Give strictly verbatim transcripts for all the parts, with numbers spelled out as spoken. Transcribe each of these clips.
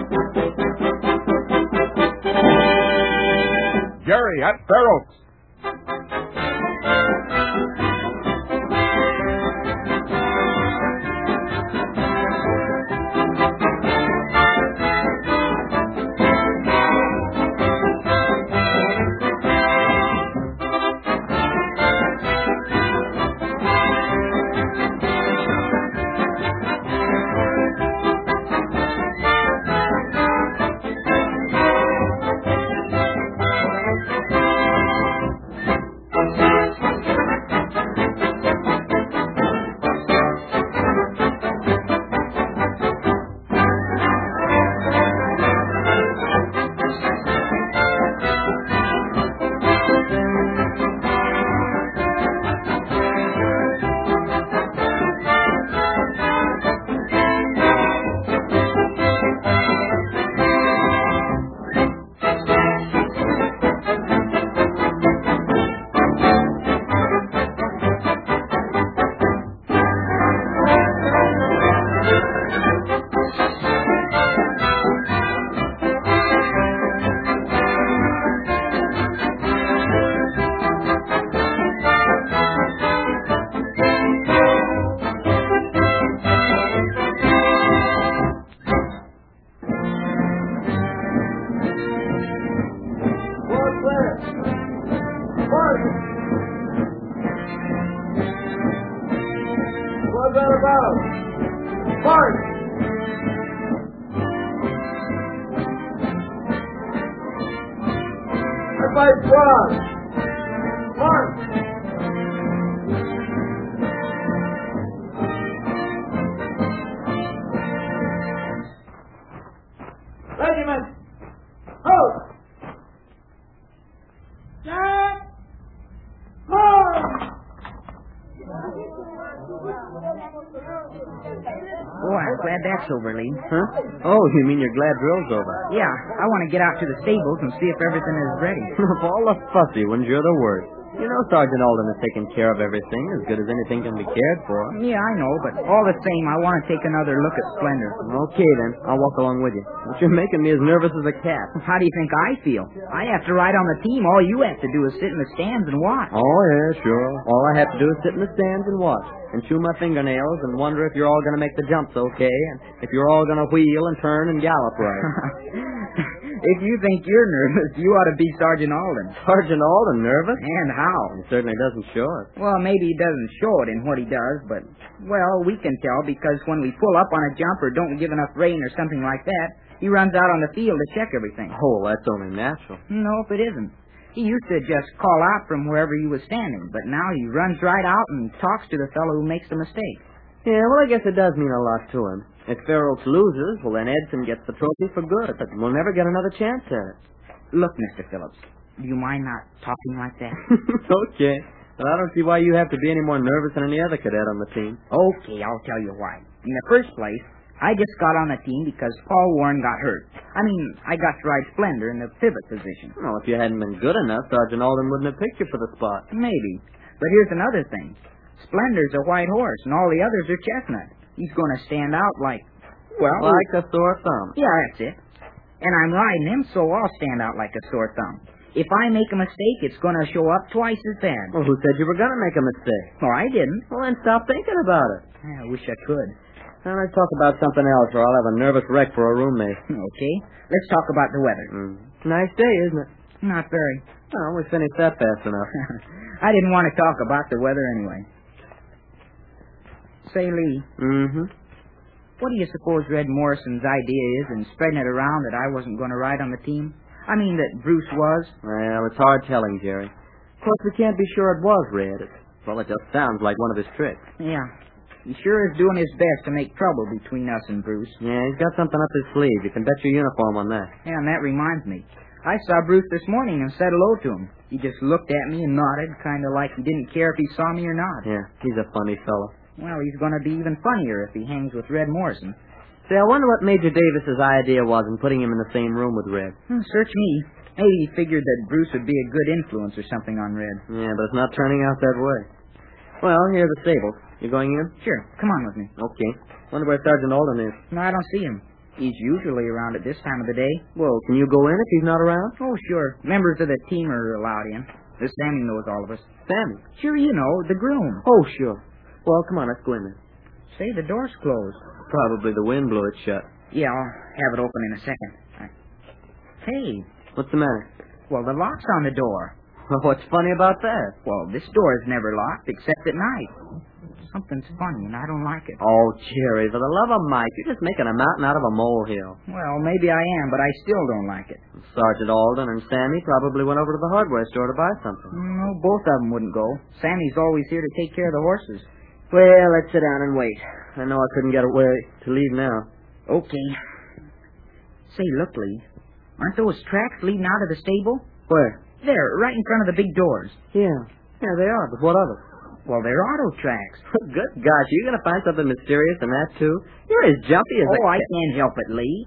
Jerry, at Fair Oaks. What's that about? Mark! Everybody squad! Mark! Regiment! Halt! Jack! Home! Oh, I'm glad that's over, Lee. Huh? Oh, you mean you're glad drill's over? Yeah, I want to get out to the stables and see if everything is ready. Of all the fussy ones, you're the worst. You know Sergeant Alden is taking care of everything as good as anything can be cared for. Yeah, I know, but all the same, I want to take another look at Splendor. Okay, then. I'll walk along with you. But you're making me as nervous as a cat. How do you think I feel? I have to ride on the team. All you have to do is sit in the stands and watch. Oh, yeah, sure. All I have to do is sit in the stands and watch, and chew my fingernails and wonder if you're all going to make the jumps okay, and if you're all going to wheel and turn and gallop right. If you think you're nervous, you ought to be Sergeant Alden. Sergeant Alden nervous? And how? He certainly doesn't show it. Well, maybe he doesn't show it in what he does, but, well, we can tell because when we pull up on a jump or don't give enough rain or something like that, he runs out on the field to check everything. Oh, that's only natural. Nope, it isn't. He used to just call out from wherever he was standing, but now he runs right out and talks to the fellow who makes the mistake. Yeah, well, I guess it does mean a lot to him. If Fair Oaks loses, well, then Edson gets the trophy for good, but we'll never get another chance at it. Look, Mister Phillips, do you mind not talking like that? Okay. But I don't see why you have to be any more nervous than any other cadet on the team. Okay, I'll tell you why. In the first place, I just got on the team because Paul Warren got hurt. I mean, I got to ride Splendor in the pivot position. Well, if you hadn't been good enough, Sergeant Alden wouldn't have picked you for the spot. Maybe. But here's another thing. Splendor's a white horse, and all the others are chestnut. He's going to stand out like, well... Like a sore thumb. Yeah, that's it. And I'm riding him, so I'll stand out like a sore thumb. If I make a mistake, it's going to show up twice as bad. Well, who said you were going to make a mistake? Well, I didn't. Well, then stop thinking about it. I wish I could. Now, let's talk about something else, or I'll have a nervous wreck for a roommate. Okay. Let's talk about the weather. Mm. Nice day, isn't it? Not very. Well, we finished that fast enough. I didn't want to talk about the weather anyway. Say, Lee. Mm-hmm. What do you suppose Red Morrison's idea is in spreading it around that I wasn't going to ride on the team? I mean that Bruce was? Well, it's hard telling, Jerry. Of course, we can't be sure it was Red. It, well, it just sounds like one of his tricks. Yeah. He sure is doing his best to make trouble between us and Bruce. Yeah, he's got something up his sleeve. You can bet your uniform on that. Yeah, and that reminds me. I saw Bruce this morning and said hello to him. He just looked at me and nodded, kind of like he didn't care if he saw me or not. Yeah, he's a funny fellow. Well, he's going to be even funnier if he hangs with Red Morrison. Say, I wonder what Major Davis's idea was in putting him in the same room with Red. Hmm, search me. Maybe he figured that Bruce would be a good influence or something on Red. Yeah, but it's not turning out that way. Well, here are the stables. You going in? Sure. Come on with me. Okay. Wonder where Sergeant Alden is. No, I don't see him. He's usually around at this time of the day. Well, can you go in if he's not around? Oh, sure. Members of the team are allowed in. The Sammy knows all of us. Sammy? Sure, you know, the groom. Oh, sure. Well, come on, let's go in then. Say, the door's closed. Probably the wind blew it shut. Yeah, I'll have it open in a second. I- Hey, What's the matter? well, the lock's on the door. Well, what's funny about that? Well, this door is never locked except at night. Something's funny, and I don't like it. Oh, Jerry, for the love of Mike, you're just making a mountain out of a molehill. Well, maybe I am, but I still don't like it. Sergeant Alden and Sammy probably went over to the hardware store to buy something. No, both of them wouldn't go. Sammy's always here to take care of the horses. Well, let's sit down and wait. I know I couldn't get away to leave now. Okay. Say, look, Lee. Aren't those tracks leading out of the stable? Where? There, right in front of the big doors. Yeah. Yeah, they are, but what of it? Well, they're auto tracks. Good gosh, you going to find something mysterious in that, too? You're as jumpy as Oh, a... I can't help it, Lee.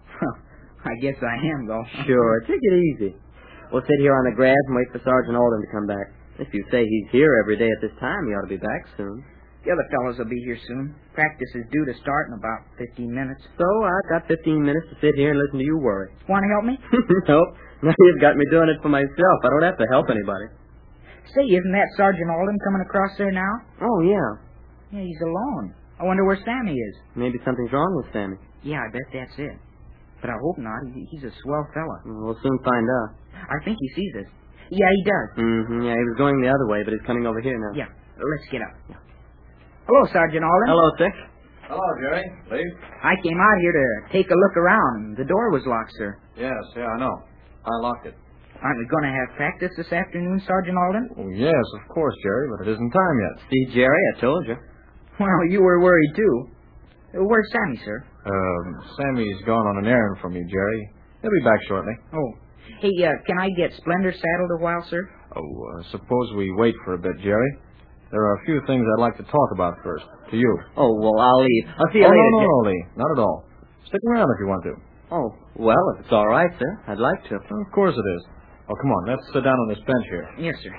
I guess I am, though. Sure, take it easy. We'll sit here on the grass and wait for Sergeant Alden to come back. If you say he's here every day at this time, he ought to be back soon. The other fellows will be here soon. Practice is due to start in about fifteen minutes. So I've got fifteen minutes to sit here and listen to you worry. Want to help me? Nope. Now you've got me doing it for myself. I don't have to help anybody. Say, isn't that Sergeant Alden coming across there now? Oh, yeah. Yeah, he's alone. I wonder where Sammy is. Maybe something's wrong with Sammy. Yeah, I bet that's it. But I hope not. He, he's a swell fella. We'll soon find out. I think he sees us. Yeah, he does. Mm-hmm. Yeah, he was going the other way, but he's coming over here now. Yeah, let's get up. Yeah. Hello, Sergeant Alden. Hello, Dick. Hello, Jerry. Lee? I came out here to take a look around. The door was locked, sir. Yes, yeah, I know. I locked it. Aren't we going to have practice this afternoon, Sergeant Alden? Oh, yes, of course, Jerry, but it isn't time yet. See, Jerry, I told you. Well, you were worried, too. Uh, Where's Sammy, sir? Um, Sammy's gone on an errand for me, Jerry. He'll be back shortly. Oh. Hey, uh, can I get Splendor saddled a while, sir? Oh, uh, suppose we wait for a bit, Jerry. There are a few things I'd like to talk about first. To you. Oh, well, I'll leave. I'll see you oh, later. no, no, Jerry. no, Lee. Not at all. Stick around if you want to. Oh, well, if it's all right, sir, I'd like to. Well, of course it is. Oh, come on. Let's sit down on this bench here. Yes, sir.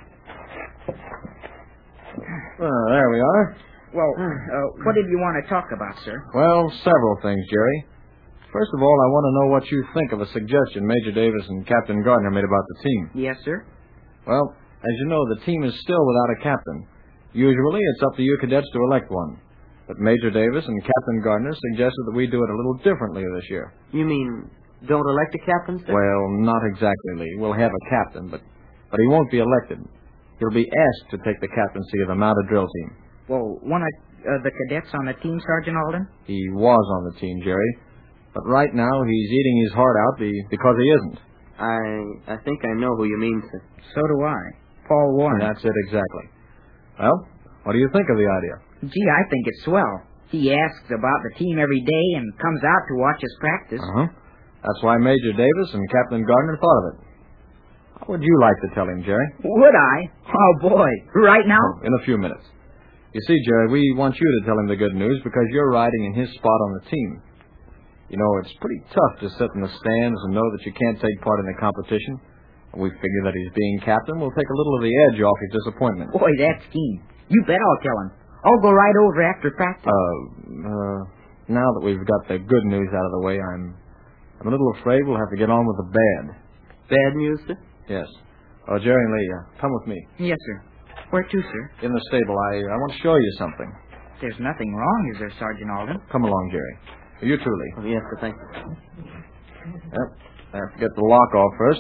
Uh, there we are. Well, uh, what did you want to talk about, sir? Well, several things, Jerry. First of all, I want to know what you think of a suggestion Major Davis and Captain Gardner made about the team. Yes, sir. Well, as you know, the team is still without a captain. Usually, it's up to you cadets to elect one. But Major Davis and Captain Gardner suggested that we do it a little differently this year. You mean don't elect a captain, sir? Well, not exactly, Lee. We'll have a captain, but, but he won't be elected. He'll be asked to take the captaincy of the mounted drill team. Well, one of uh, the cadets on the team, Sergeant Alden? He was on the team, Jerry. But right now, he's eating his heart out be, because he isn't. I I think I know who you mean, sir. So do I. Paul Warren. That's it, exactly. Well, what do you think of the idea? Gee, I think it's swell. He asks about the team every day and comes out to watch us practice. Uh-huh. That's why Major Davis and Captain Gardner thought of it. How would you like to tell him, Jerry? Would I? Oh, boy. Right now? Oh, in a few minutes. You see, Jerry, we want you to tell him the good news because you're riding in his spot on the team. You know, it's pretty tough to sit in the stands and know that you can't take part in the competition. We figure that his being captain will take a little of the edge off his disappointment. Boy, that's keen. You bet I'll tell him. I'll go right over after practice. Uh, uh, now that we've got the good news out of the way, I'm, I'm a little afraid we'll have to get on with the bad. Bad news, sir? Yes. Oh, Jerry and Lee, uh, come with me. Yes, sir. Where to, sir? In the stable, I, I want to show you something. There's nothing wrong, is there, Sergeant Alden? Come along, Jerry. You too, Lee. Oh, yes, sir, thank you. Yep. I have to get the lock off first.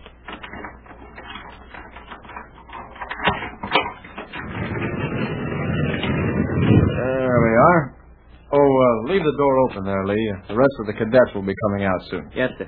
There we are. Oh, uh, leave the door open there, Lee. The rest of the cadets will be coming out soon. Yes, sir.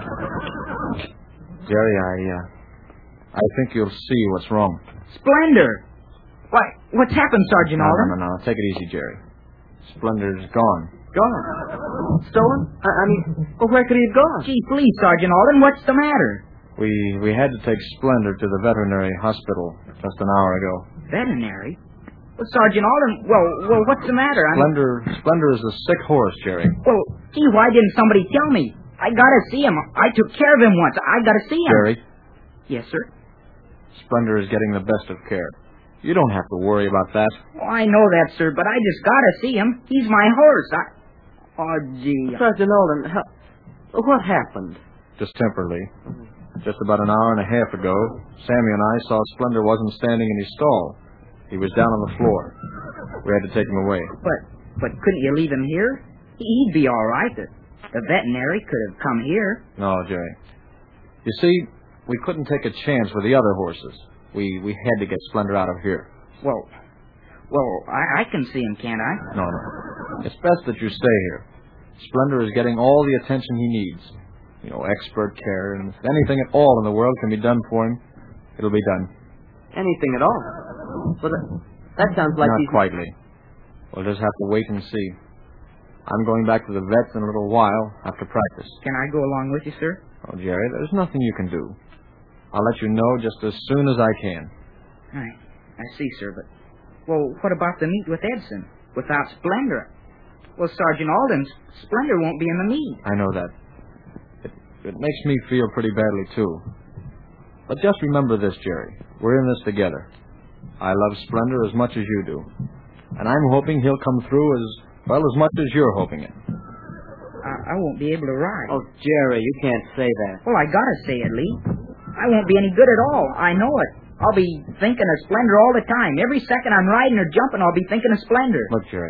Jerry, I, uh, I think you'll see what's wrong. Splendor! Why, what's happened, Sergeant No, Alden? no, no, no. Take it easy, Jerry. Splendor's gone. Gone? Stolen? I, I mean, well, where could he have gone? Gee, please, Sergeant Alden, what's the matter? We we had to take Splendor to the veterinary hospital just an hour ago. Veterinary? Well, Sergeant Alden, well, well, what's the matter? I'm... Splendor, Splendor is a sick horse, Jerry. Well, gee, why didn't somebody tell me? I gotta see him. I took care of him once. I gotta see him. Jerry, Yes, sir. Splendor is getting the best of care. You don't have to worry about that. Oh, I know that, sir, but I just gotta see him. He's my horse. I... Oh, gee. Sergeant Alden, how, what happened? Just temporarily. Just about an hour and a half ago, Sammy and I saw Splendor wasn't standing in his stall. He was down on the floor. We had to take him away. But, but couldn't you leave him here? He'd be all right. The, the veterinary could have come here. No, Jerry. You see, we couldn't take a chance with the other horses. We we had to get Splendor out of here. Well, well, I, I can see him, can't I? No, no. It's best that you stay here. Splendor is getting all the attention he needs. You know, expert care, and if anything at all in the world can be done for him, it'll be done. Anything at all? But that, that sounds like Not he's... quite, Lee. We'll just have to wait and see. I'm going back to the vets in a little while after practice. Can I go along with you, sir? Oh, Jerry, there's nothing you can do. I'll let you know just as soon as I can. I, I see, sir, but... Well, what about the meet with Edson? Without Splendor? Well, Sergeant Alden, Splendor won't be in the meet. I know that. It, it makes me feel pretty badly, too. But just remember this, Jerry. We're in this together. I love Splendor as much as you do. And I'm hoping he'll come through as well as much as you're hoping it. I, I won't be able to ride. Oh, Jerry, you can't say that. Well, I gotta say it, Lee. I won't be any good at all. I know it. I'll be thinking of Splendor all the time. Every second I'm riding or jumping, I'll be thinking of Splendor. Look, Jerry,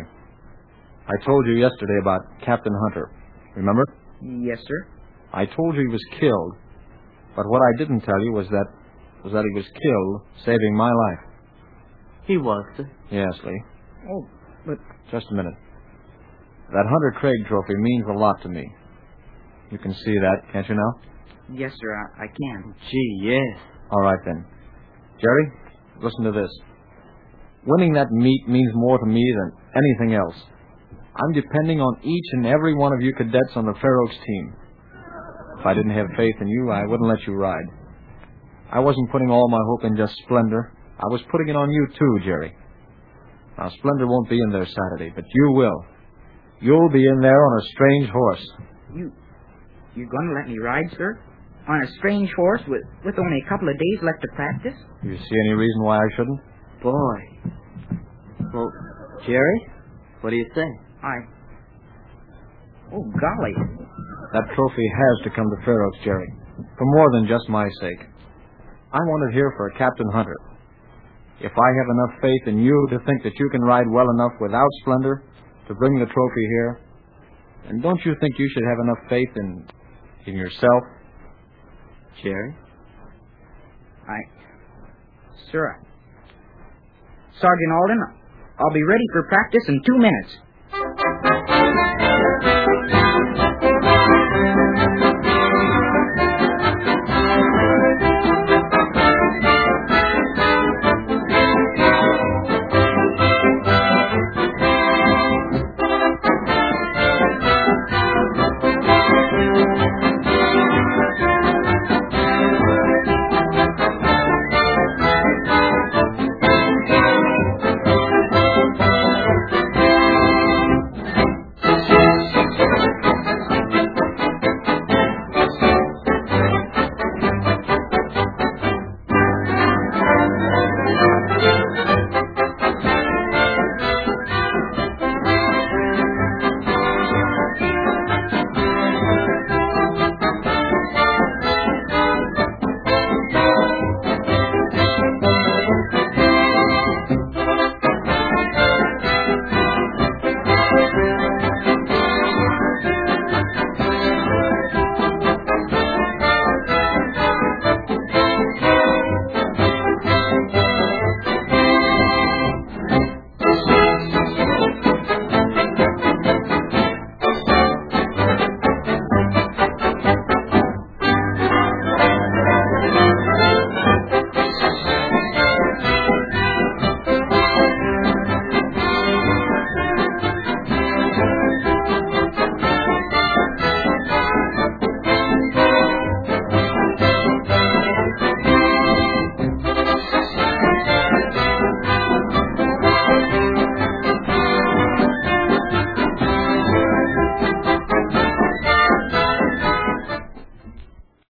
I told you yesterday about Captain Hunter. Remember? Yes, sir. I told you he was killed, but what I didn't tell you was that was that he was killed saving my life. He was, sir. Yes, Lee. Oh, but... Just a minute. That Hunter Craig trophy means a lot to me. You can see that, can't you now? Yes, sir, I, I can. Gee, yes. All right, then. Jerry, listen to this. Winning that meet means more to me than anything else. I'm depending on each and every one of you cadets on the Fair Oaks team. If I didn't have faith in you, I wouldn't let you ride. I wasn't putting all my hope in just Splendor. I was putting it on you, too, Jerry. Now, Splendor won't be in there Saturday, but you will. You'll be in there on a strange horse. You... You're gonna let me ride, sir? On a strange horse with, with only a couple of days left to practice? Do you see any reason why I shouldn't? Boy. Well, Jerry, what do you say? I... Oh, golly. That trophy has to come to Fair Oaks, Jerry. For more than just my sake. I want it here for Captain Hunter. If I have enough faith in you to think that you can ride well enough without Splendor to bring the trophy here, then don't you think you should have enough faith in in yourself? Jerry? I... Sir, I... Sergeant Alden, I'll be ready for practice in two minutes.